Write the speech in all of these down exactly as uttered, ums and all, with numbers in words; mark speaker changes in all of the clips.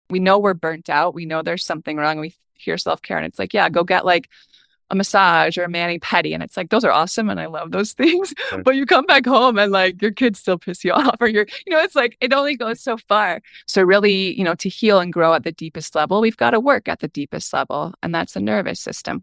Speaker 1: We know we're burnt out. We know there's something wrong. We hear self-care and it's like, yeah, go get like a massage or a mani-pedi. And it's like, those are awesome. And I love those things.
Speaker 2: Right.
Speaker 1: But you come back home and like your kids still piss you off or you're, you know, it's like, it only goes so far. So really, you know, to heal and grow at the deepest level, we've got to work at the deepest level. And that's the nervous system.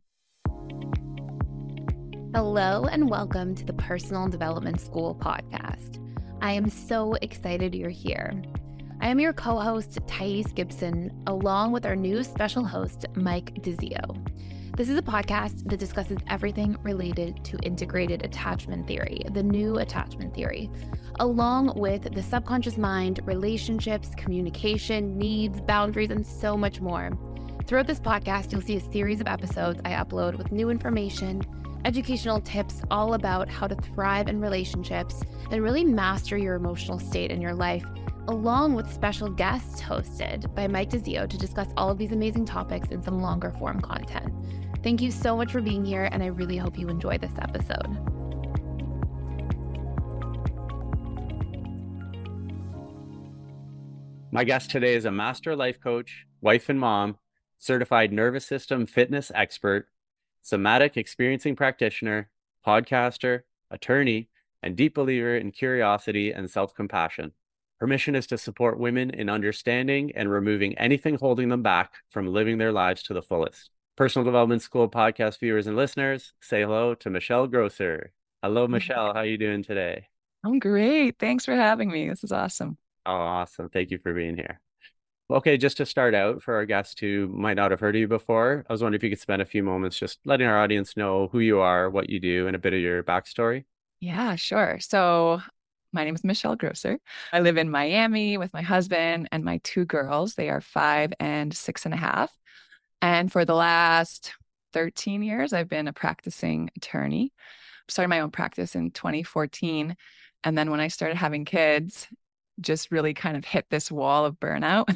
Speaker 3: Hello and welcome to the Personal Development School podcast. I am so excited you're here. I am your co-host, Thais Gibson, along with our new special host, Mike DeZio. This is a podcast that discusses everything related to integrated attachment theory, the new attachment theory, along with the subconscious mind, relationships, communication, needs, boundaries, and so much more. Throughout this podcast, you'll see a series of episodes I upload with new information, educational tips all about how to thrive in relationships and really master your emotional state in your life, along with special guests hosted by Mike DeZio to discuss all of these amazing topics in some longer form content. Thank you so much for being here, and I really hope you enjoy this episode.
Speaker 2: My guest today is a master life coach, wife and mom, certified nervous system fitness expert, somatic experiencing practitioner, podcaster, attorney, and deep believer in curiosity and self-compassion. Her mission is to support women in understanding and removing anything holding them back from living their lives to the fullest. Personal Development School podcast viewers and listeners, say hello to Michelle Grosser. Hello, Michelle. How are you doing today?
Speaker 1: I'm great. Thanks for having me. This is awesome.
Speaker 2: Oh, awesome. Thank you for being here. Okay, just to start out, for our guests who might not have heard of you before, I was wondering if you could spend a few moments just letting our audience know who you are, what you do, and a bit of your backstory.
Speaker 1: Yeah, sure. So my name is Michelle Grosser. I live in Miami with my husband and my two girls. They are five and six and a half. And for the last thirteen years, I've been a practicing attorney. Started my own practice in twenty fourteen. And then when I started having kids, just really kind of hit this wall of burnout.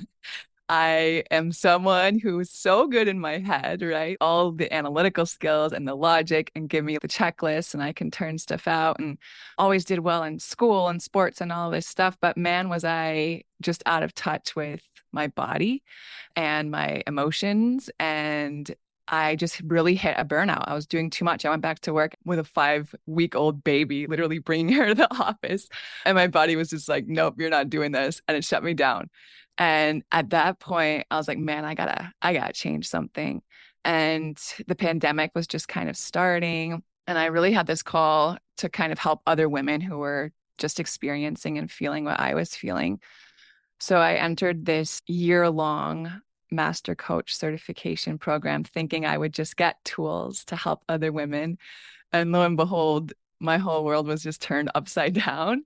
Speaker 1: I am someone who's so good in my head, right? All the analytical skills and the logic, and give me the checklist and I can turn stuff out, and always did well in school and sports and all this stuff. But man, was I just out of touch with my body and my emotions. And I just really hit a burnout. I was doing too much. I went back to work with a five week old baby, literally bringing her to the office. And my body was just like, nope, you're not doing this. And it shut me down. And at that point, I was like, man, I gotta, I gotta change something. And the pandemic was just kind of starting. And I really had this call to kind of help other women who were just experiencing and feeling what I was feeling. So I entered this year long master coach certification program thinking I would just get tools to help other women. And lo and behold, my whole world was just turned upside down.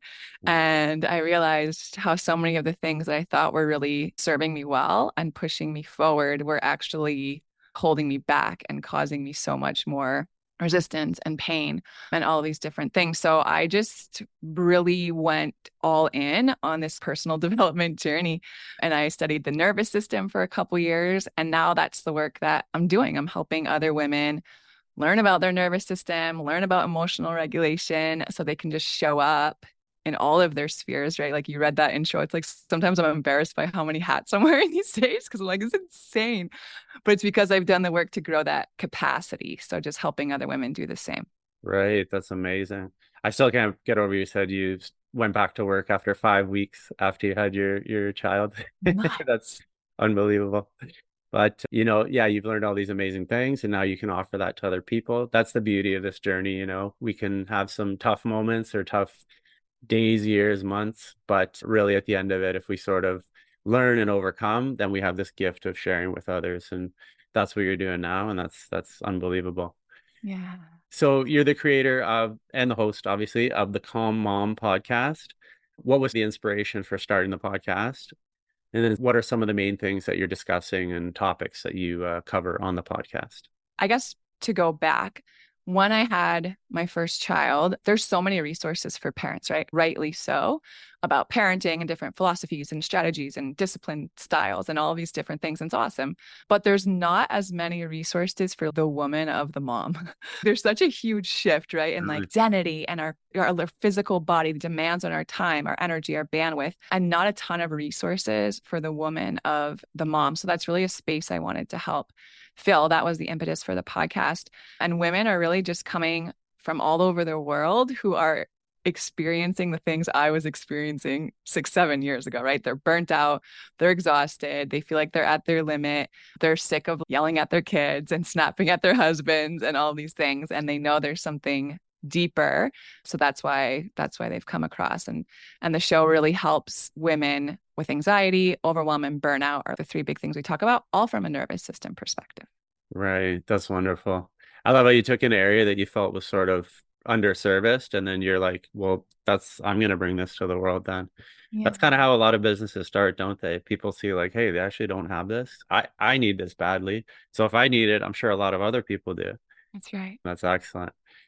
Speaker 1: And I realized how so many of the things that I thought were really serving me well and pushing me forward were actually holding me back and causing me so much more resistance and pain and all these different things. So I just really went all in on this personal development journey. And I studied the nervous system for a couple years. And now that's the work that I'm doing. I'm helping other women learn about their nervous system, learn about emotional regulation so they can just show up in all of their spheres, right? Like you read that intro. It's like sometimes I'm embarrassed by how many hats I'm wearing these days because I'm like, it's insane. But it's because I've done the work to grow that capacity. So just helping other women do the same.
Speaker 2: Right. That's amazing. I still can't get over you said you went back to work after five weeks after you had your your child. That's unbelievable. But, you know, yeah, you've learned all these amazing things and now you can offer that to other people. That's the beauty of this journey. You know, we can have some tough moments or tough days, years, months, but really at the end of it, if we sort of learn and overcome, then we have this gift of sharing with others. And that's what you're doing now. And that's, that's unbelievable.
Speaker 1: Yeah.
Speaker 2: So you're the creator of, and the host, obviously, of the Calm Mom podcast. What was the inspiration for starting the podcast? And then what are some of the main things that you're discussing and topics that you uh, cover on the podcast?
Speaker 1: I guess to go back, when I had my first child, there's so many resources for parents, right? Rightly so. about parenting and different philosophies and strategies and discipline styles and all of these different things. And it's awesome. But there's not as many resources for the woman of the mom. There's such a huge shift, right? In like identity and our, our physical body, the demands on our time, our energy, our bandwidth, and not a ton of resources for the woman of the mom. So that's really a space I wanted to help fill. That was the impetus for the podcast. And women are really just coming from all over the world who are experiencing the things I was experiencing six, seven years ago, right? They're burnt out, they're exhausted, they feel like they're at their limit, they're sick of yelling at their kids and snapping at their husbands and all these things. And they know there's something deeper. So that's why, that's why they've come across. And, and the show really helps women with anxiety, overwhelm, and burnout are the three big things we talk about, all from a nervous system perspective.
Speaker 2: Right. That's wonderful. I love how you took an area that you felt was sort of underserviced and then you're like, well, that's I'm going to bring this to the world then. Yeah. That's kind of how a lot of businesses start, don't they? People see like, hey, they actually don't have this. I I need this badly, so if I need it, I'm sure a lot of other people do.
Speaker 1: That's right.
Speaker 2: That's excellent.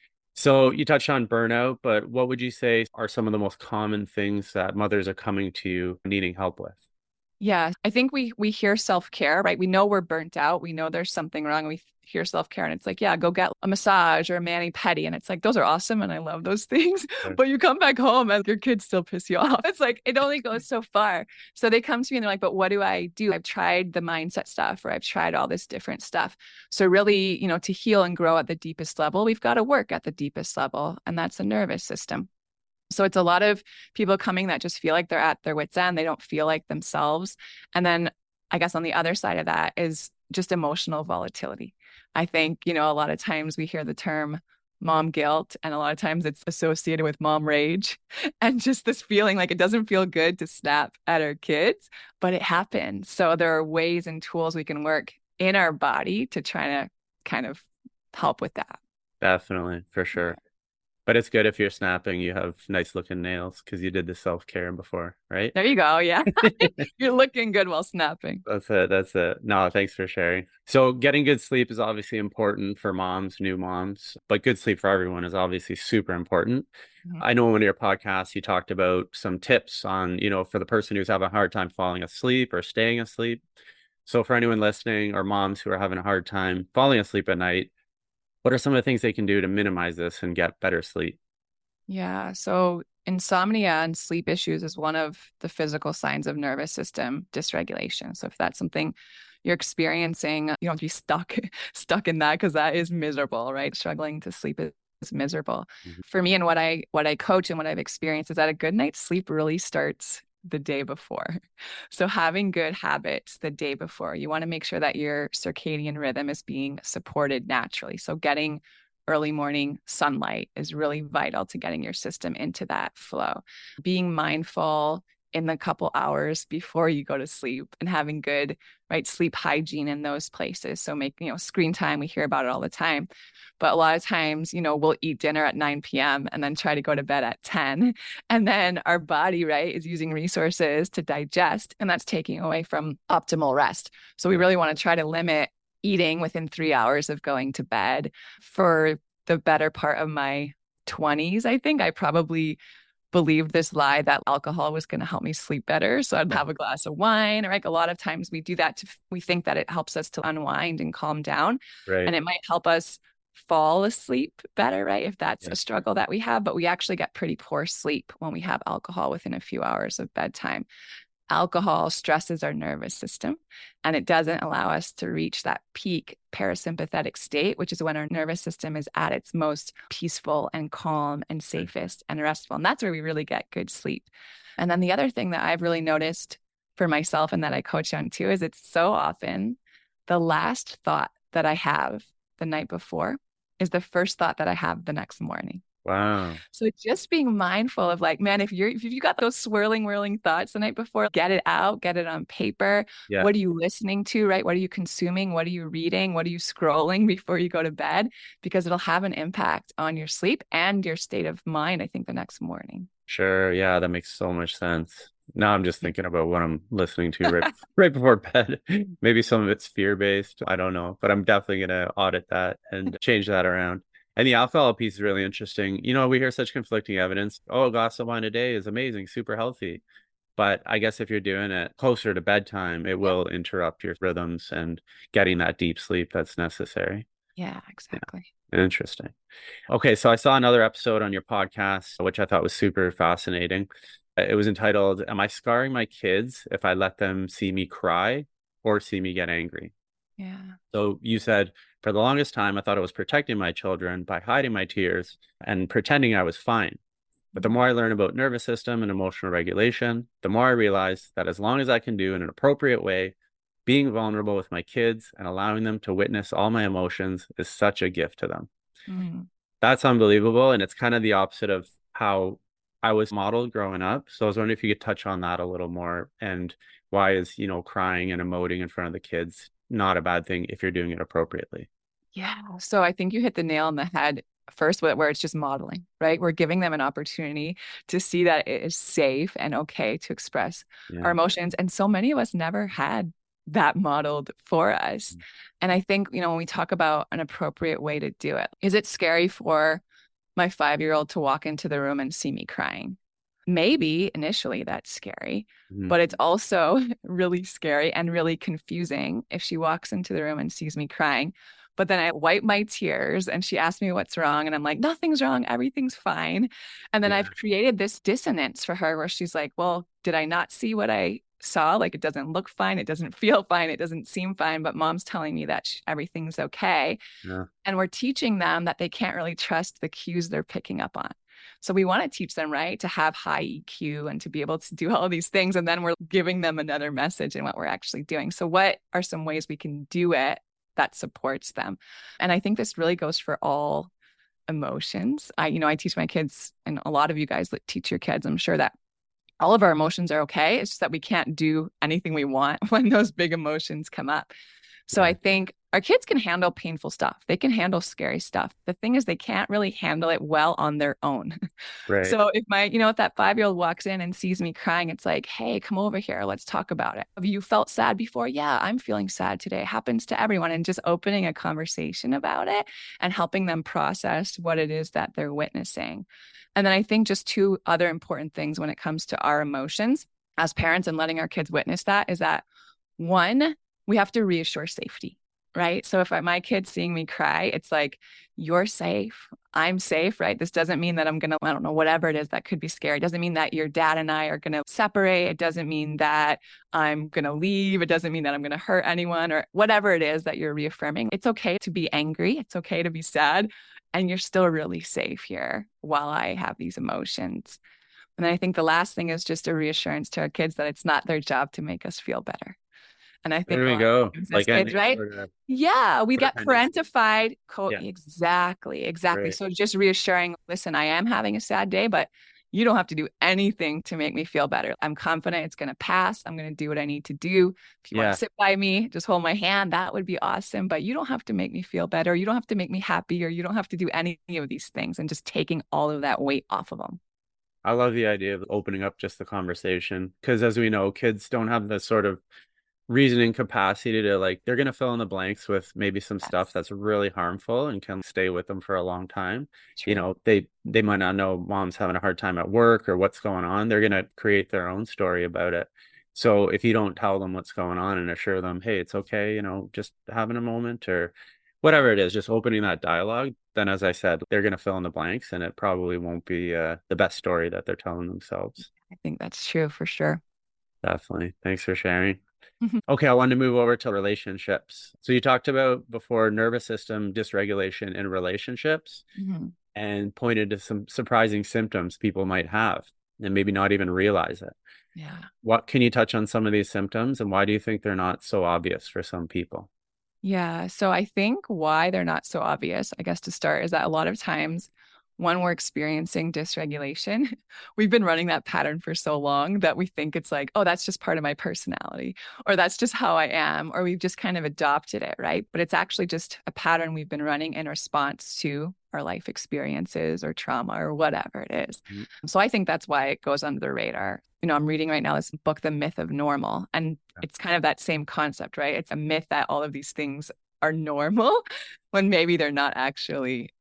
Speaker 2: So you touched on burnout, but what would you say are some of the most common things that mothers are coming to you needing help with?
Speaker 1: Yeah, I think we we hear self-care, right? We know we're burnt out. We know there's something wrong. We hear self-care and it's like, yeah, go get a massage or a mani-pedi. And it's like, those are awesome. And I love those things. Right. But you come back home and your kids still piss you off. It's like, it only goes so far. So they come to me and they're like, but what do I do? I've tried the mindset stuff or I've tried all this different stuff. So really, you know, to heal and grow at the deepest level, we've got to work at the deepest level. And that's the nervous system. So it's a lot of people coming that just feel like they're at their wits' end. They don't feel like themselves. And then I guess on the other side of that is just emotional volatility. I think, you know, a lot of times we hear the term mom guilt, and a lot of times it's associated with mom rage and just this feeling like it doesn't feel good to snap at our kids, but it happens. So there are ways and tools we can work in our body to try to kind of help with that.
Speaker 2: Definitely, for sure. But it's good if you're snapping, you have nice looking nails because you did the self-care before, right?
Speaker 1: There you go. Yeah. You're looking good while snapping.
Speaker 2: That's it. That's it. No, thanks for sharing. So getting good sleep is obviously important for moms, new moms, but good sleep for everyone is obviously super important. Mm-hmm. I know in one of your podcasts, you talked about some tips on, you know, for the person who's having a hard time falling asleep or staying asleep. So for anyone listening or moms who are having a hard time falling asleep at night, what are some of the things they can do to minimize this and get better sleep?
Speaker 1: Yeah. So insomnia and sleep issues is one of the physical signs of nervous system dysregulation. So if that's something you're experiencing, you don't have to be stuck, stuck in that because that is miserable, right? Struggling to sleep is, is miserable. Mm-hmm. For me and what I what I coach and what I've experienced is that a good night's sleep really starts the day before. So having good habits the day before, you want to make sure that your circadian rhythm is being supported naturally. So getting early morning sunlight is really vital to getting your system into that flow. Being mindful in the couple hours before you go to sleep and having good, right, sleep hygiene in those places. So make, you know, screen time, we hear about it all the time. But a lot of times, you know, we'll eat dinner at nine p.m. and then try to go to bed at ten. And then our body, right, is using resources to digest, and that's taking away from optimal rest. So we really want to try to limit eating within three hours of going to bed. For the better part of my twenties, I think I probably believed this lie that alcohol was going to help me sleep better. So I'd have a glass of wine, or like a lot of times we do that to, we think that it helps us to unwind and calm down. Right. And it might help us fall asleep better, right? If that's yeah. a struggle that we have, but we actually get pretty poor sleep when we have alcohol within a few hours of bedtime. Alcohol stresses our nervous system, and it doesn't allow us to reach that peak parasympathetic state, which is when our nervous system is at its most peaceful and calm and safest and restful. And that's where we really get good sleep. And then the other thing that I've really noticed for myself and that I coach on too is it's so often the last thought that I have the night before is the first thought that I have the next morning.
Speaker 2: Wow.
Speaker 1: So just being mindful of like, man, if you're, if you got those swirling, whirling thoughts the night before, get it out, get it on paper. Yeah. What are you listening to, right? What are you consuming? What are you reading? What are you scrolling before you go to bed? Because it'll have an impact on your sleep and your state of mind, I think, the next morning.
Speaker 2: Sure. Yeah, that makes so much sense. Now I'm just thinking about what I'm listening to right, right before bed. Maybe some of it's fear-based. I don't know, but I'm definitely going to audit that and change that around. And the alcohol piece is really interesting. You know, we hear such conflicting evidence. Oh, a glass of wine a day is amazing, super healthy. But I guess if you're doing it closer to bedtime, it
Speaker 1: Yeah.
Speaker 2: will interrupt your rhythms and getting that deep sleep that's necessary.
Speaker 1: Yeah, exactly.
Speaker 2: Yeah. Interesting. Okay, so I saw another episode on your podcast, which I thought was super fascinating. It was entitled, Am I Scarring My Kids If I Let Them See Me Cry or See Me Get Angry?
Speaker 1: Yeah.
Speaker 2: So you said, for the longest time, I thought I was protecting my children by hiding my tears and pretending I was fine. But the more I learn about nervous system and emotional regulation, the more I realize that as long as I can do in an appropriate way, being vulnerable with my kids and allowing them to witness all my emotions is such a gift to them.
Speaker 1: Mm.
Speaker 2: That's unbelievable. And it's kind of the opposite of how I was modeled growing up. So I was wondering if you could touch on that a little more, and why is, you know, crying and emoting in front of the kids not a bad thing if you're doing it appropriately?
Speaker 1: Yeah. So I think you hit the nail on the head first, where it's just modeling, right? We're giving them an opportunity to see that it is safe and okay to express our
Speaker 2: Yeah.
Speaker 1: emotions. And so many of us never had that modeled for us. And I think, you know, when we talk about an appropriate way to do it, is it scary for my five-year-old to walk into the room and see me crying? Maybe initially that's scary,
Speaker 2: Mhm.
Speaker 1: but it's also really scary and really confusing if she walks into the room and sees me crying. But then I wipe my tears and she asks me what's wrong. And I'm like, nothing's wrong. Everything's fine. And then
Speaker 2: Yeah.
Speaker 1: I've created this dissonance for her where she's like, well, did I not see what I saw? Like, it doesn't look fine. It doesn't feel fine. It doesn't seem fine. But mom's telling me that sh- everything's okay.
Speaker 2: Yeah.
Speaker 1: And we're teaching them that they can't really trust the cues they're picking up on. So we want to teach them, right, to have high E Q and to be able to do all of these things. And then we're giving them another message in what we're actually doing. So what are some ways we can do it that supports them? And I think this really goes for all emotions. I, you know, I teach my kids, and a lot of you guys that teach your kids, I'm sure that all of our emotions are okay. It's just that we can't do anything we want when those big emotions come up. So
Speaker 2: Yeah.
Speaker 1: I think our kids can handle painful stuff. They can handle scary stuff. The thing is, they can't really handle it well on their own.
Speaker 2: Right.
Speaker 1: So if my, you know, if that five-year-old walks in and sees me crying, it's like, hey, come over here. Let's talk about it. Have you felt sad before? Yeah, I'm feeling sad today. It happens to everyone. And just opening a conversation about it and helping them process what it is that they're witnessing. And then I think just two other important things when it comes to our emotions as parents and letting our kids witness that is that, one, we have to reassure safety, right? So if I, my kid's seeing me cry, it's like, you're safe. I'm safe, right? This doesn't mean that I'm going to, I don't know, whatever it is that could be scary. It doesn't mean that your dad and I are going to separate. It doesn't mean that I'm going to leave. It doesn't mean that I'm going to hurt anyone or whatever it is that you're reaffirming. It's okay to be angry. It's okay to be sad. And you're still really safe here while I have these emotions. And then I think the last thing is just a reassurance to our kids that it's not their job to make us feel better. And I think
Speaker 2: There
Speaker 1: a
Speaker 2: we
Speaker 1: lot of
Speaker 2: go.
Speaker 1: times as
Speaker 2: Like
Speaker 1: kids,
Speaker 2: any
Speaker 1: right?
Speaker 2: sort of
Speaker 1: Yeah, we got
Speaker 2: codependency.
Speaker 1: parentified. Co-
Speaker 2: Yeah.
Speaker 1: exactly, exactly.
Speaker 2: Right.
Speaker 1: So just reassuring, listen, I am having a sad day, but you don't have to do anything to make me feel better. I'm confident it's going to pass. I'm going to do what I need to do. If you want
Speaker 2: Yeah.
Speaker 1: to sit by me, just hold my hand. That would be awesome. But you don't have to make me feel better. You don't have to make me happy, or you don't have to do any of these things, and just taking all of that weight off of them.
Speaker 2: I love the idea of opening up just the conversation, because as we know, kids don't have the sort of reasoning capacity to, like, they're going to fill in the blanks with maybe some stuff
Speaker 1: Yes,
Speaker 2: that's really harmful and can stay with them for a long time. You
Speaker 1: true.
Speaker 2: know, they they might not know mom's having a hard time at work or what's going on. They're going to create their own story about it. So if you don't tell them what's going on and assure them, hey, it's okay, you know, just having a moment or whatever it is, just opening that dialogue, then as I said, they're going to fill in the blanks and it probably won't be uh, the best story that they're telling themselves.
Speaker 1: I think that's true for sure.
Speaker 2: Definitely. Thanks for sharing. Okay, I wanted to move over to relationships. So you talked about before nervous system dysregulation in relationships
Speaker 1: Mm-hmm.
Speaker 2: and pointed to some surprising symptoms people might have and maybe not even realize it.
Speaker 1: Yeah.
Speaker 2: What can you touch on some of these symptoms and why do you think they're not so obvious for some people?
Speaker 1: Yeah. So I think why they're not so obvious, I guess to start, is that a lot of times when we're experiencing dysregulation, we've been running that pattern for so long that we think it's like, oh, that's just part of my personality, or that's just how I am, or we've just kind of adopted it, right? But it's actually just a pattern we've been running in response to our life experiences or trauma or whatever it is.
Speaker 2: Mhm.
Speaker 1: So I think that's why it goes under the radar. You know, I'm reading right now this book, The Myth of Normal, and it's kind of that same concept, right? It's a myth that all of these things are normal when maybe they're not actually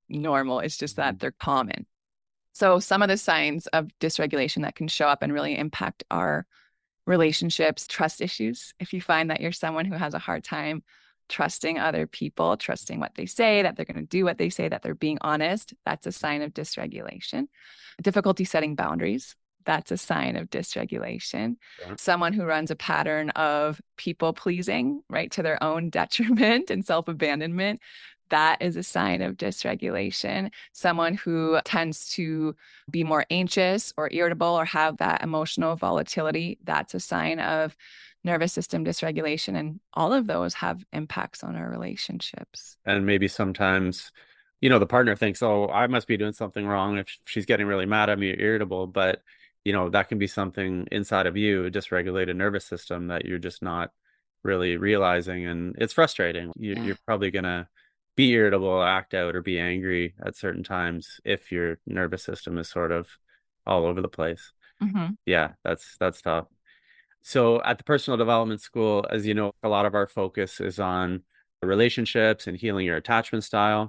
Speaker 1: normal. It's just that they're common. So some of the signs of dysregulation that can show up and really impact our relationships, trust issues. If you find that you're someone who has a hard time trusting other people, trusting what they say, that they're going to do what they say, that they're being honest, that's a sign of dysregulation. Difficulty setting boundaries, that's a sign of dysregulation. Yeah. Someone who runs a pattern of people pleasing, right, to their own detriment and self-abandonment, that is a sign of dysregulation. Someone who tends to be more anxious or irritable or have that emotional volatility, that's a sign of nervous system dysregulation. And all of those have impacts on our relationships.
Speaker 2: And maybe sometimes, you know, the partner thinks, oh, I must be doing something wrong if she's getting really mad at me or irritable. But, you know, that can be something inside of you, a dysregulated nervous system that you're just not really realizing. And it's frustrating. You, yeah. You're probably going to be irritable, act out, or be angry at certain times if your nervous system is sort of all over the place. Mm-hmm. Yeah, that's that's tough. So at the Personal Development School, as you know, a lot of our focus is on relationships and healing your attachment style.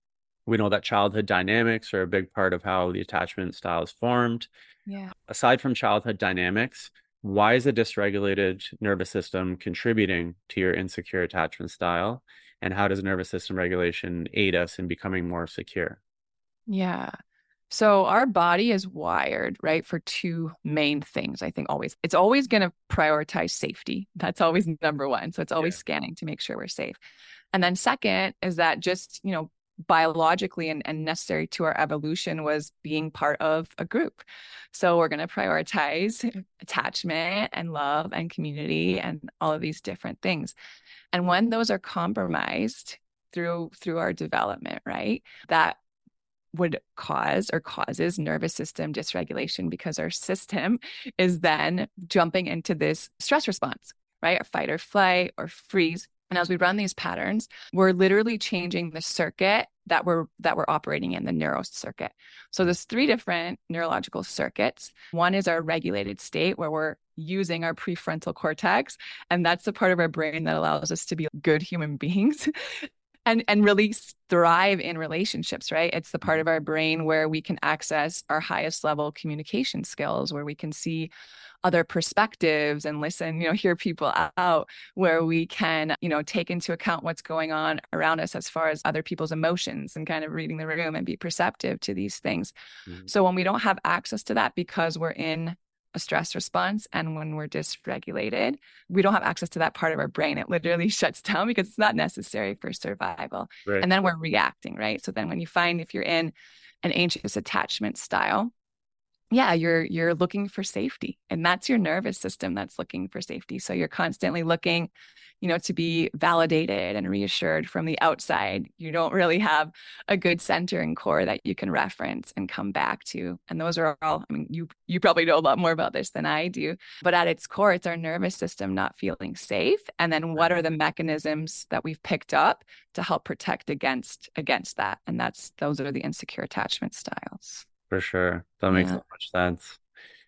Speaker 2: We know that childhood dynamics are a big part of how the attachment style is formed.
Speaker 1: Yeah.
Speaker 2: Aside from childhood dynamics, why is a dysregulated nervous system contributing to your insecure attachment style? And how does nervous system regulation aid us in becoming more secure?
Speaker 1: Yeah. So our body is wired, right, for two main things, I think always. It's always going to prioritize safety. That's always number one. So it's always yeah. scanning to make sure we're safe. And then second is that just, you know, biologically and, and necessary to our evolution was being part of a group. So we're going to prioritize attachment and love and community and all of these different things. And when those are compromised through through our development, right, that would cause or causes nervous system dysregulation because our system is then jumping into this stress response, right, or fight or flight or freeze. And as we run these patterns, we're literally changing the circuit that we're that we're operating in, the neuro circuit. So there's three different neurological circuits. One is our regulated state, where we're using our prefrontal cortex, and that's the part of our brain that allows us to be good human beings and and really thrive in relationships, right? It's the part of our brain where we can access our highest level communication skills, where we can see other perspectives and listen, you know, hear people out, where we can, you know, take into account what's going on around us as far as other people's emotions and kind of reading the room and be perceptive to these things. Mm-hmm. So when we don't have access to that because we're in a stress response and when we're dysregulated, we don't have access to that part of our brain. It literally shuts down because it's not necessary for survival. Right. And then we're reacting, right? So then when you find if you're in an anxious attachment style, yeah, you're you're looking for safety, and that's your nervous system that's looking for safety. So you're constantly looking, you know, to be validated and reassured from the outside. You don't really have a good center and core that you can reference and come back to. And those are all, I mean, you you probably know a lot more about this than I do, but at its core, it's our nervous system not feeling safe. And then what are the mechanisms that we've picked up to help protect against against that? And that's those are the insecure attachment styles.
Speaker 2: For sure. That makes yeah. so much sense.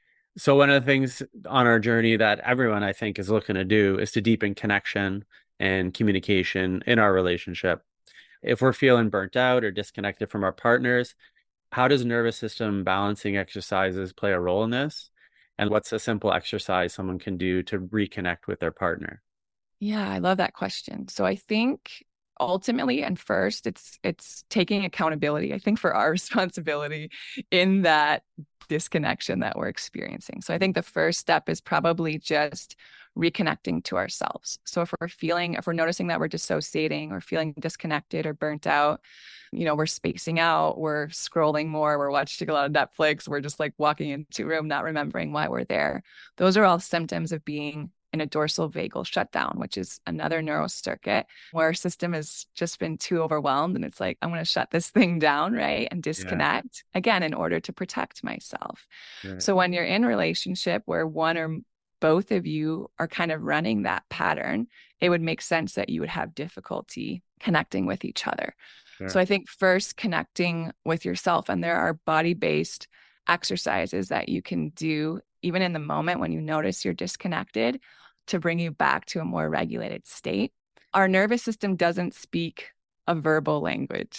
Speaker 2: So one of the things on our journey that everyone, I think, is looking to do is to deepen connection and communication in our relationship. If we're feeling burnt out or disconnected from our partners, how does nervous system balancing exercises play a role in this? And what's a simple exercise someone can do to reconnect with their partner?
Speaker 1: Yeah, I love that question. So I think ultimately and first it's it's taking accountability, I think, for our responsibility in that disconnection that we're experiencing. So I think the first step is probably just reconnecting to ourselves. So if we're feeling if we're noticing that we're dissociating or feeling disconnected or burnt out, you know, we're spacing out, we're scrolling more, we're watching a lot of Netflix, we're just like walking into a room not remembering why we're there, those are all symptoms of being in a dorsal vagal shutdown, which is another neural circuit where our system has just been too overwhelmed. And it's like, I'm going to shut this thing down, right? And disconnect yeah. again, in order to protect myself. Right. So when you're in a relationship where one or both of you are kind of running that pattern, it would make sense that you would have difficulty connecting with each other. Sure. So I think first connecting with yourself, and there are body-based exercises that you can do even in the moment when you notice you're disconnected to bring you back to a more regulated state. Our nervous system doesn't speak a verbal language.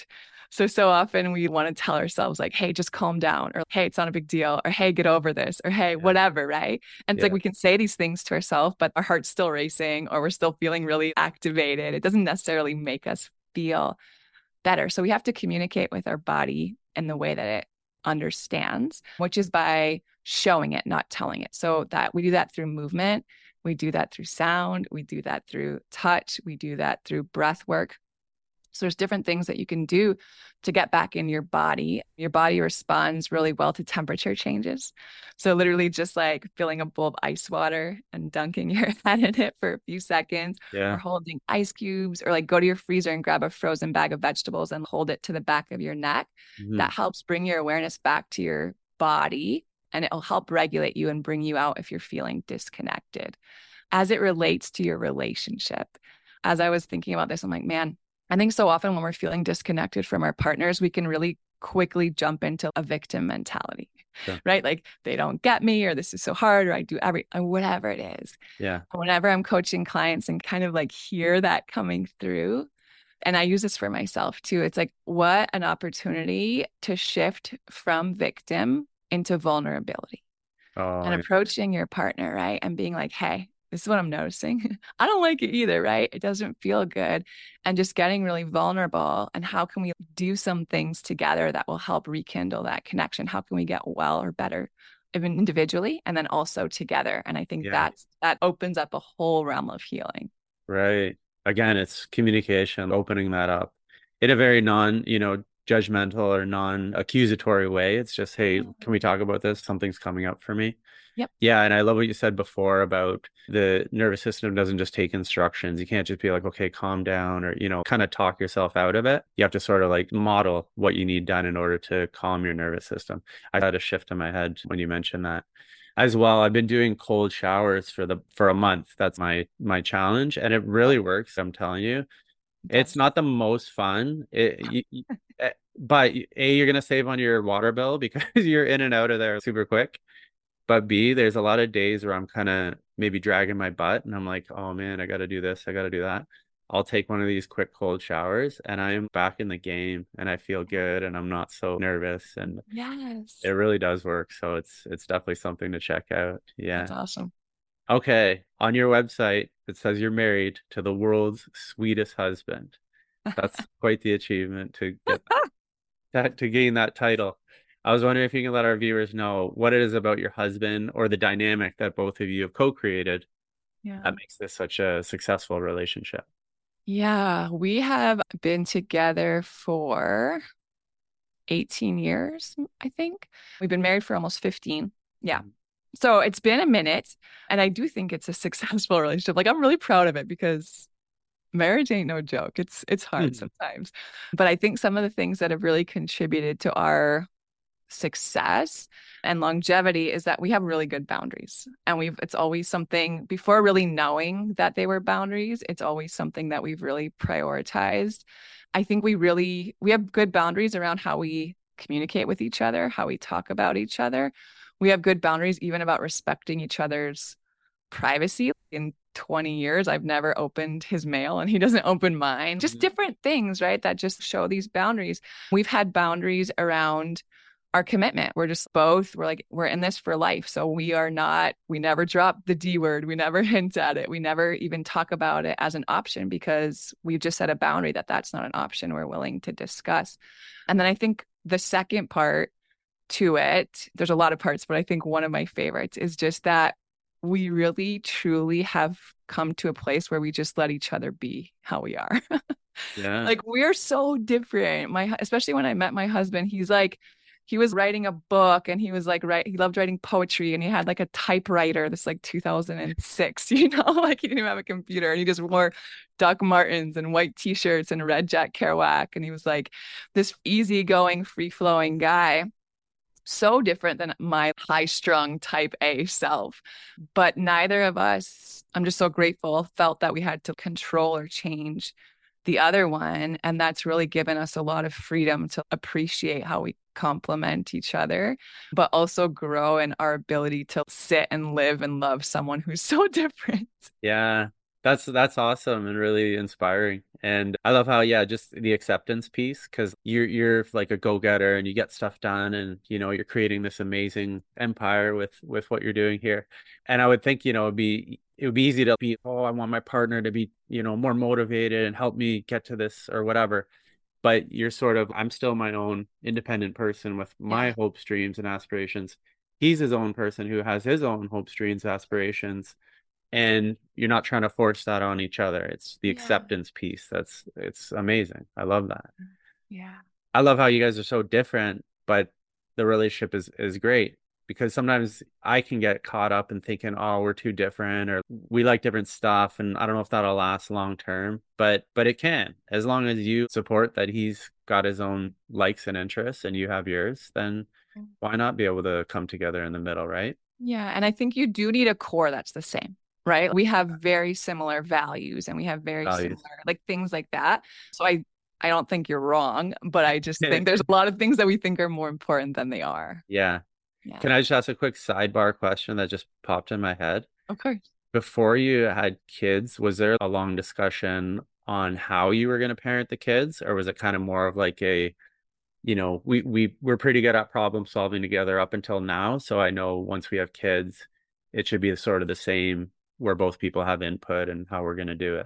Speaker 1: So, so often we want to tell ourselves like, hey, just calm down, or hey, it's not a big deal, or hey, get over this, or hey,
Speaker 2: Yeah.
Speaker 1: whatever, right? And it's like
Speaker 2: Yeah.
Speaker 1: we can say these things to ourselves, but our heart's still racing, or we're still feeling really activated. It doesn't necessarily make us feel better. So we have to communicate with our body in the way that it understands, which is by showing it, not telling it. So that we do that through movement, we do that through sound, we do that through touch, we do that through breath work. So there's different things that you can do to get back in your body. Your body responds really well to temperature changes. So literally just like filling a bowl of ice water and dunking your head in it for a few seconds,
Speaker 2: Yeah.
Speaker 1: or holding ice cubes, or like go to your freezer and grab a frozen bag of vegetables and hold it to the back of your neck.
Speaker 2: Mhm.
Speaker 1: That helps bring your awareness back to your body, and it'll help regulate you and bring you out if you're feeling disconnected. As it relates to your relationship, as I was thinking about this, I'm like, man, I think so often when we're feeling disconnected from our partners, we can really quickly jump into a victim mentality,
Speaker 2: Sure.
Speaker 1: right? Like they don't get me, or this is so hard, or I do every, or whatever it is.
Speaker 2: Yeah.
Speaker 1: Whenever I'm coaching clients and kind of like hear that coming through, and I use this for myself too, it's like, what an opportunity to shift from victim into vulnerability.
Speaker 2: Oh,
Speaker 1: And
Speaker 2: yeah.
Speaker 1: approaching your partner, right? And being like, hey, this is what I'm noticing. I don't like it either, right? It doesn't feel good. And just getting really vulnerable. And how can we do some things together that will help rekindle that connection? How can we get well or better, even individually and then also together? And I think
Speaker 2: Yeah.
Speaker 1: that's that opens up a whole realm of healing.
Speaker 2: Right. Again, it's communication, opening that up in a very non, you know, judgmental or non-accusatory way. It's just, hey, can we talk about this? Something's coming up for me.
Speaker 1: Yep.
Speaker 2: Yeah. And I love what you said before about the nervous system doesn't just take instructions. You can't just be like, okay, calm down, or, you know, kind of talk yourself out of it. You have to sort of like model what you need done in order to calm your nervous system. I had a shift in my head when you mentioned that. As well, I've been doing cold showers for the for a month. That's my my challenge, and it really works. I'm telling you, it's not the most fun. It, you, you- eh, but A, you're gonna save on your water bill because you're in and out of there super quick. But B, there's a lot of days where I'm kind of maybe dragging my butt, and I'm like, oh man, I got to do this, I got to do that. I'll take one of these quick cold showers, and I am back in the game, and I feel good, and I'm not so nervous, and
Speaker 1: Yes.
Speaker 2: it really does work. So it's it's definitely something to check out. Yeah.
Speaker 1: That's awesome.
Speaker 2: Okay. On your website, it says you're married to the world's sweetest husband. That's quite the achievement to get that, to gain that title. I was wondering if you can let our viewers know what it is about your husband or the dynamic that both of you have co-created
Speaker 1: Yeah.
Speaker 2: that makes this such a successful relationship.
Speaker 1: Yeah. We have been together for eighteen years, I think. We've been married for almost fifteen. Yeah. So it's been a minute, and I do think it's a successful relationship. Like I'm really proud of it because marriage ain't no joke. It's it's hard
Speaker 2: Mhm.
Speaker 1: sometimes. But I think some of the things that have really contributed to our success and longevity is that we have really good boundaries. And we've it's always something before really knowing that they were boundaries, it's always something that we've really prioritized. I think we really we have good boundaries around how we communicate with each other, how we talk about each other. We have good boundaries even about respecting each other's privacy. In twenty years, I've never opened his mail and he doesn't open mine. Just
Speaker 2: Mhm.
Speaker 1: different things, right? That just show these boundaries. We've had boundaries around our commitment. We're just both, we're like, we're in this for life. So we are not, we never drop the D word. We never hint at it. We never even talk about it as an option because we've just set a boundary that that's not an option we're willing to discuss. And then I think the second part to it, there's a lot of parts, but I think one of my favorites is just that we really truly have come to a place where we just let each other be how we are.
Speaker 2: Yeah.
Speaker 1: Like we're so different. My especially when I met my husband, he's like he was writing a book and he was like right he loved writing poetry and he had like a typewriter this like two thousand six, you know, like he didn't even have a computer and he just wore Doc Martens and white t-shirts and red Jack Kerouac, and he was like this easygoing, free-flowing guy. So different than my high-strung type A self. But neither of us, I'm just so grateful, felt that we had to control or change the other one. And that's really given us a lot of freedom to appreciate how we complement each other, but also grow in our ability to sit and live and love someone who's so different.
Speaker 2: Yeah. That's that's awesome and really inspiring. And I love how, yeah, just the acceptance piece, because you're you're like a go-getter and you get stuff done, and you know, you're creating this amazing empire with with what you're doing here. And I would think, you know, it'd be it would be easy to be, oh, I want my partner to be, you know, more motivated and help me get to this or whatever. But you're sort of, I'm still my own independent person with my
Speaker 1: Yeah.
Speaker 2: hopes, dreams, and aspirations. He's his own person who has his own hopes, dreams, aspirations, and you're not trying to force that on each other. It's the
Speaker 1: Yeah.
Speaker 2: acceptance piece. That's it's amazing. I love that.
Speaker 1: Yeah.
Speaker 2: I love how you guys are so different, but the relationship is is great, because sometimes I can get caught up in thinking, oh, we're too different or we like different stuff, and I don't know if that'll last long term, but but it can. As long as you support that he's got his own likes and interests and you have yours, then why not be able to come together in the middle, right?
Speaker 1: Yeah. And I think you do need a core that's the same, right? We have very similar values and we have very
Speaker 2: Values.
Speaker 1: similar like things like that. So I I don't think you're wrong, but I just think there's a lot of things that we think are more important than they are.
Speaker 2: Yeah.
Speaker 1: Yeah.
Speaker 2: Can I just ask a quick sidebar question that just popped in my head?
Speaker 1: Of course.
Speaker 2: Before you had kids, was there a long discussion on how you were going to parent the kids, or was it kind of more of like a, you know, we we we're pretty good at problem solving together up until now, so I know once we have kids, it should be sort of the same where both people have input and how we're going to do it.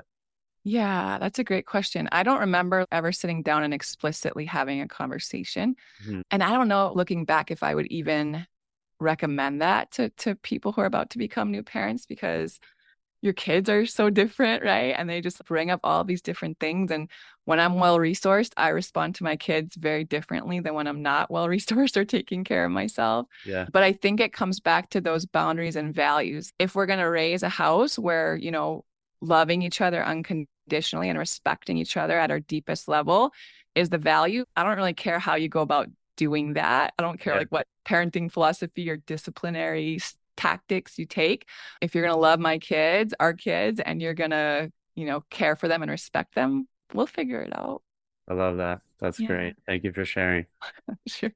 Speaker 1: Yeah, that's a great question. I don't remember ever sitting down and explicitly having a conversation.
Speaker 2: Mhm.
Speaker 1: And I don't know, looking back, if I would even recommend that to to people who are about to become new parents, because your kids are so different, right? And they just bring up all these different things. And when I'm well resourced, I respond to my kids very differently than when I'm not well resourced or taking care of myself.
Speaker 2: Yeah.
Speaker 1: But I think it comes back to those boundaries and values. If we're going to raise a house where, you know, loving each other unconditionally and respecting each other at our deepest level is the value, I don't really care how you go about doing that. I don't care
Speaker 2: Yeah.
Speaker 1: like what parenting philosophy or disciplinary tactics you take. If you're going to love my kids, our kids, and you're going to, you know, care for them and respect them, we'll figure it out.
Speaker 2: I love that. That's
Speaker 1: Yeah,
Speaker 2: great. Thank you for sharing.
Speaker 1: sure.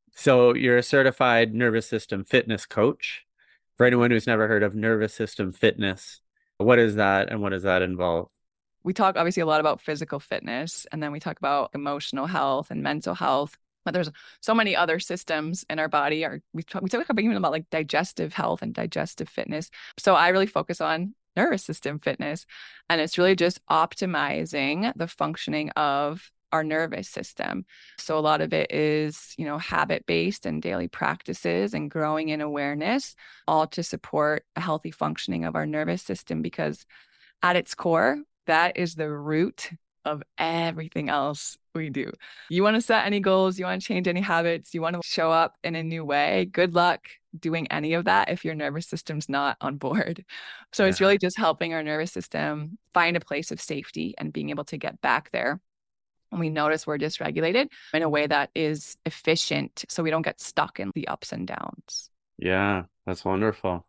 Speaker 2: So you're a certified nervous system fitness coach. For anyone who's never heard of nervous system fitness, what is that and what does that involve?
Speaker 1: We talk obviously a lot about physical fitness, and then we talk about emotional health and mental health. But there's so many other systems in our body. Or we talk, we talk about even about like digestive health and digestive fitness. So I really focus on nervous system fitness, and it's really just optimizing the functioning of our nervous system. So a lot of it is, you know, habit based and daily practices and growing in awareness, all to support a healthy functioning of our nervous system, because at its core, that is the root of everything else we do. You want to set any goals, you want to change any habits, you want to show up in a new way. Good luck doing any of that if your nervous system's not on board. So
Speaker 2: Yeah.
Speaker 1: it's really just helping our nervous system find a place of safety and being able to get back there when we notice we're dysregulated in a way that is efficient so we don't get stuck in the ups and downs.
Speaker 2: Yeah, that's wonderful.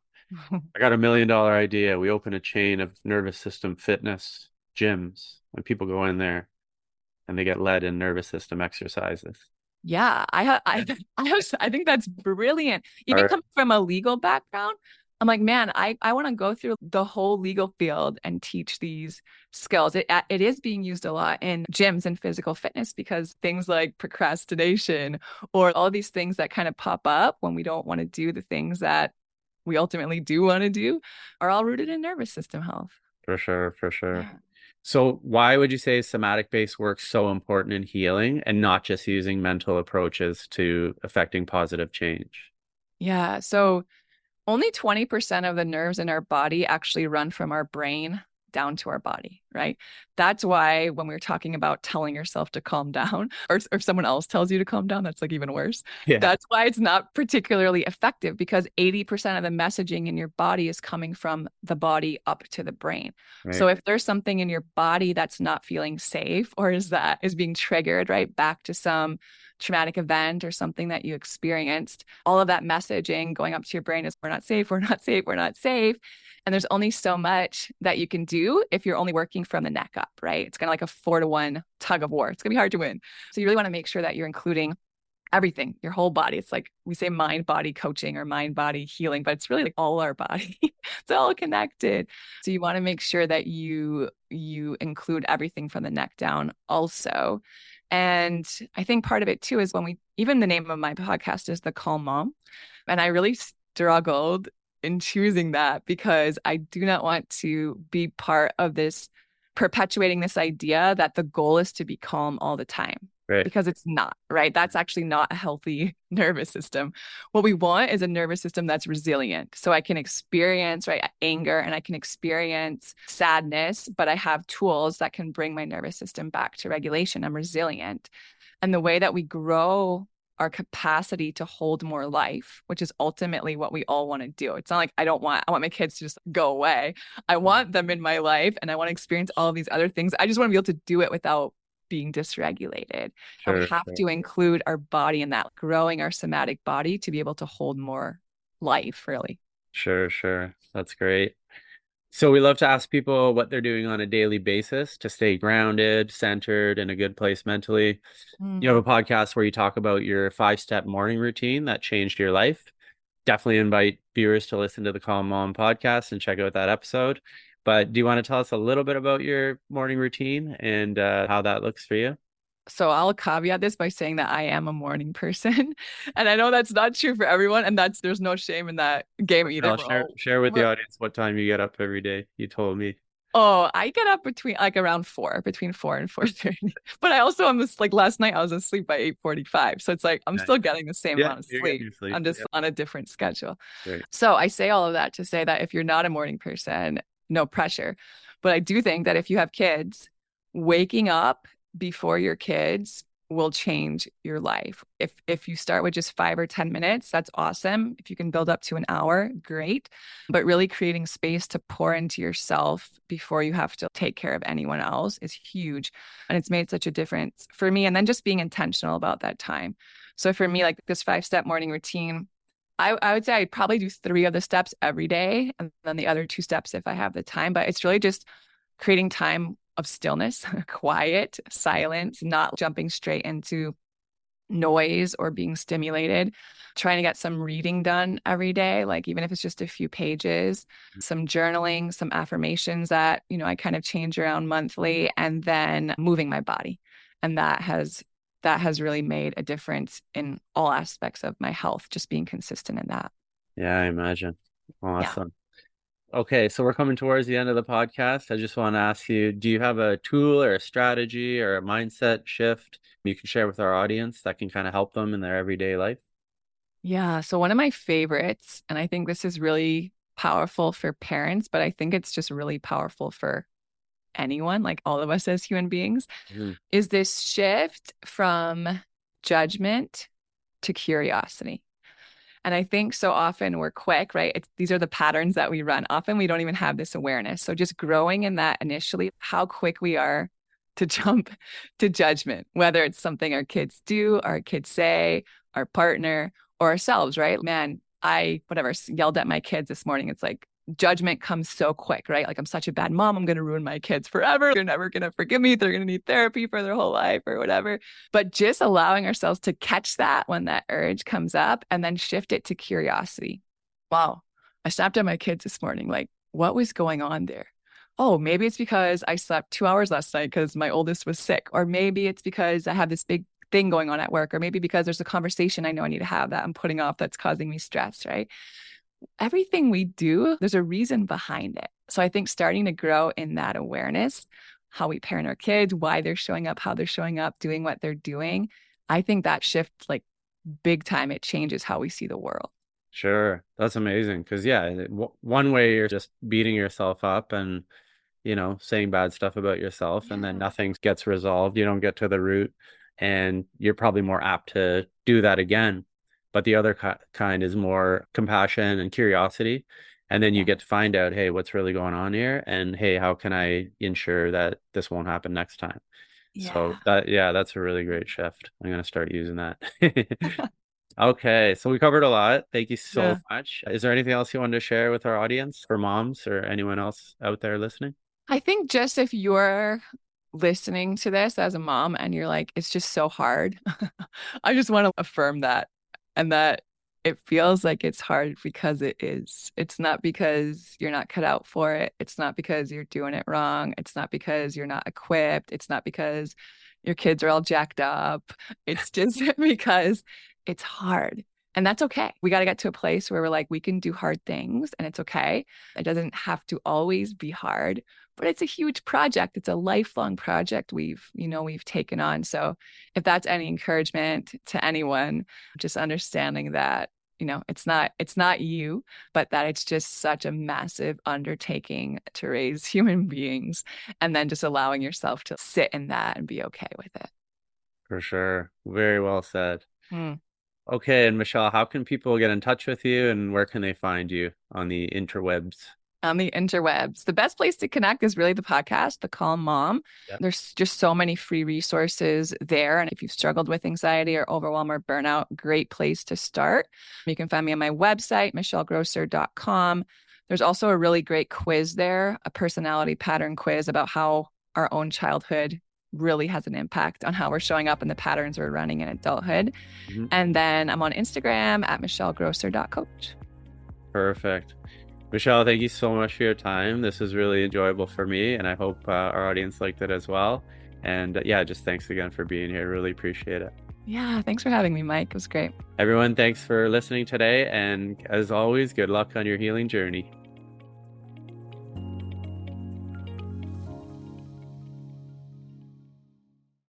Speaker 2: I got a million dollar idea. We open a chain of nervous system fitness gyms, and people go in there and they get led in nervous system exercises.
Speaker 1: Yeah, I ha- I I have, I think that's brilliant. Even
Speaker 2: Or
Speaker 1: coming from a legal background, I'm like, man, I I want to go through the whole legal field and teach these skills. It it is being used a lot in gyms and physical fitness, because things like procrastination or all these things that kind of pop up when we don't want to do the things that we ultimately do want to do are all rooted in nervous system health.
Speaker 2: for sure, for sure.
Speaker 1: Yeah.
Speaker 2: So why would you say somatic based work so important in healing and not just using mental approaches to affecting positive change?
Speaker 1: Yeah. So only twenty percent of the nerves in our body actually run from our brain down to our body, right? That's why when we were talking about telling yourself to calm down, or, or if someone else tells you to calm down, that's like even worse.
Speaker 2: Yeah.
Speaker 1: That's why it's not particularly effective, because eighty percent of the messaging in your body is coming from the body up to the brain.
Speaker 2: Right.
Speaker 1: So if there's something in your body that's not feeling safe, or is that is being triggered, right, back to some traumatic event or something that you experienced, all of that messaging going up to your brain is, we're not safe, we're not safe, we're not safe. And there's only so much that you can do if you're only working from the neck up, right? It's kind of like a four to one tug of war. It's gonna be hard to win. So you really want to make sure that you're including everything, your whole body. It's like we say mind body coaching or mind body healing, but it's really like all our body. It's all connected. So you want to make sure that you you include everything from the neck down also. And I think part of it too is when we, even the name of my podcast is The Calm Mom. And I really struggled in choosing that because I do not want to be part of this perpetuating this idea that the goal is to be calm all the time.
Speaker 2: Right.
Speaker 1: Because it's not, right? That's actually not a healthy nervous system. What we want is a nervous system that's resilient. So I can experience, right, anger and I can experience sadness, but I have tools that can bring my nervous system back to regulation. I'm resilient. And the way that we grow our capacity to hold more life, which is ultimately what we all want to do. It's not like I don't want, I want my kids to just go away. I want them in my life and I want to experience all of these other things. I just want to be able to do it without being dysregulated.
Speaker 2: Sure,
Speaker 1: and we have
Speaker 2: sure.
Speaker 1: to include our body in that, growing our somatic body to be able to hold more life, really.
Speaker 2: Sure, sure. That's great. So we love to ask people what they're doing on a daily basis to stay grounded, centered, in a good place mentally.
Speaker 1: Mm.
Speaker 2: You have a podcast where you talk about your five-step morning routine that changed your life. Definitely invite viewers to listen to the Calm Mom podcast and check out that episode. But do you want to tell us a little bit about your morning routine and uh, how that looks for you?
Speaker 1: So I'll caveat this by saying that I am a morning person. And I know that's not true for everyone. And that's, there's no shame in that game either.
Speaker 2: I'll share,
Speaker 1: all,
Speaker 2: share with the audience what time you get up every day. You told me.
Speaker 1: Oh, I get up between like around four, between four and four thirty. But I also am just like last night I was asleep by eight forty-five. So it's like I'm
Speaker 2: Nice.
Speaker 1: still getting the same
Speaker 2: Yeah,
Speaker 1: amount of
Speaker 2: you're
Speaker 1: sleep.
Speaker 2: getting your sleep.
Speaker 1: I'm just
Speaker 2: Yep.
Speaker 1: on a different schedule.
Speaker 2: Great.
Speaker 1: So I say all of that to say that if you're not a morning person, no pressure. But I do think that if you have kids, waking up before your kids will change your life. If if you start with just five or ten minutes, that's awesome. If you can build up to an hour, great. But really creating space to pour into yourself before you have to take care of anyone else is huge. And it's made such a difference for me. And then just being intentional about that time. So for me, like this five-step morning routine, I, I would say I probably do three of the steps every day and then the other two steps if I have the time. But it's really just creating time of stillness, quiet, silence, not jumping straight into noise or being stimulated, trying to get some reading done every day, like even if it's just a few pages, some journaling, some affirmations that, you know, I kind of change around monthly, and then moving my body. And that has that has really made a difference in all aspects of my health, just being consistent in that.
Speaker 2: Yeah, I imagine. Awesome. Yeah. Okay, so we're coming towards the end of the podcast. I just want to ask you, do you have a tool or a strategy or a mindset shift you can share with our audience that can kind of help them in their everyday life?
Speaker 1: Yeah, so one of my favorites, and I think this is really powerful for parents, but I think it's just really powerful for anyone, like all of us as human beings, mm-hmm. is this shift from judgment to curiosity. And I think so often we're quick, right? It's, these are the patterns that we run. Often we don't even have this awareness. So just growing in that initially, how quick we are to jump to judgment, whether it's something our kids do, our kids say, our partner, or ourselves, right? Man, I, whatever, yelled at my kids this morning. It's like, judgment comes so quick, right? Like, I'm such a bad mom. I'm going to ruin my kids forever. They're never going to forgive me. They're going to need therapy for their whole life or whatever. But just allowing ourselves to catch that when that urge comes up and then shift it to curiosity. Wow, I snapped at my kids this morning. Like, what was going on there? Oh, maybe it's because I slept two hours last night because my oldest was sick. Or maybe it's because I have this big thing going on at work. Or maybe because there's a conversation I know I need to have that I'm putting off that's causing me stress, right? Everything we do, there's a reason behind it. So I think starting to grow in that awareness, how we parent our kids, why they're showing up, how they're showing up, doing what they're doing, I think that shift, like big time, it changes how we see the world.
Speaker 2: Sure. That's amazing. Because yeah, w- one way you're just beating yourself up and, you know, saying bad stuff about yourself, yeah. and then nothing gets resolved. You don't get to the root, and you're probably more apt to do that again. But the other kind is more compassion and curiosity. And then you get to find out, hey, what's really going on here? And hey, how can I ensure that this won't happen next time? Yeah. So that, yeah, that's a really great shift. I'm going to start using that. Okay. So we covered a lot. Thank you so yeah. much. Is there anything else you wanted to share with our audience for moms or anyone else out there listening?
Speaker 1: I think just if you're listening to this as a mom and you're like, it's just so hard, I just want to affirm that, and that it feels like it's hard because it is. It's not because you're not cut out for it. It's not because you're doing it wrong. It's not because you're not equipped. It's not because your kids are all jacked up. It's just because it's hard. And that's okay. We got to get to a place where we're like, we can do hard things and it's okay. It doesn't have to always be hard, but it's a huge project. It's a lifelong project we've, you know, we've taken on. So if that's any encouragement to anyone, just understanding that, you know, it's not, it's not you, but that it's just such a massive undertaking to raise human beings, and then just allowing yourself to sit in that and be okay with it.
Speaker 2: For sure. Very well said.
Speaker 1: Hmm.
Speaker 2: Okay. And Michelle, how can people get in touch with you and where can they find you on the interwebs?
Speaker 1: On the interwebs, the best place to connect is really the podcast, The Calm Mom. Yep. There's just so many free resources there. And if you've struggled with anxiety or overwhelm or burnout, great place to start. You can find me on my website, michelle grosser dot com. There's also a really great quiz there, a personality pattern quiz about how our own childhood really has an impact on how we're showing up and the patterns we're running in adulthood. Mm-hmm. And then I'm on Instagram at michelle grosser dot coach.
Speaker 2: Perfect. Michelle, thank you so much for your time. This was really enjoyable for me, and I hope uh, our audience liked it as well. And uh, yeah, just thanks again for being here. Really appreciate it.
Speaker 1: Yeah, thanks for having me, Mike. It was great.
Speaker 2: Everyone, thanks for listening today. And as always, good luck on your healing journey.